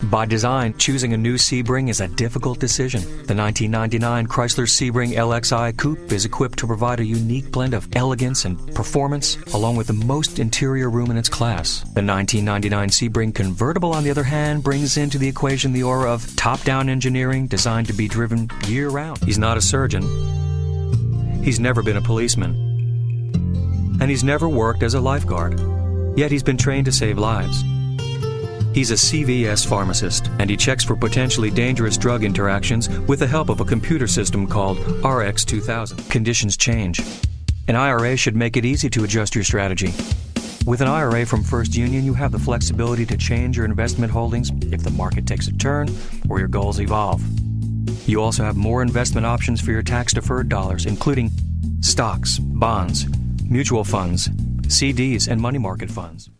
By design, choosing a new Sebring is a difficult decision. The 1999 Chrysler Sebring LXi Coupe is equipped to provide a unique blend of elegance and performance, along with the most interior room in its class. The 1999 Sebring Convertible, on the other hand, brings into the equation the aura of top-down engineering designed to be driven year-round. He's not a surgeon. He's never been a policeman. And he's never worked as a lifeguard. Yet he's been trained to save lives. He's a CVS pharmacist, and he checks for potentially dangerous drug interactions with the help of a computer system called RX2000. Conditions change. An IRA should make it easy to adjust your strategy. With an IRA from First Union, you have the flexibility to change your investment holdings if the market takes a turn or your goals evolve. You also have more investment options for your tax-deferred dollars, including stocks, bonds, mutual funds, CDs, and money market funds.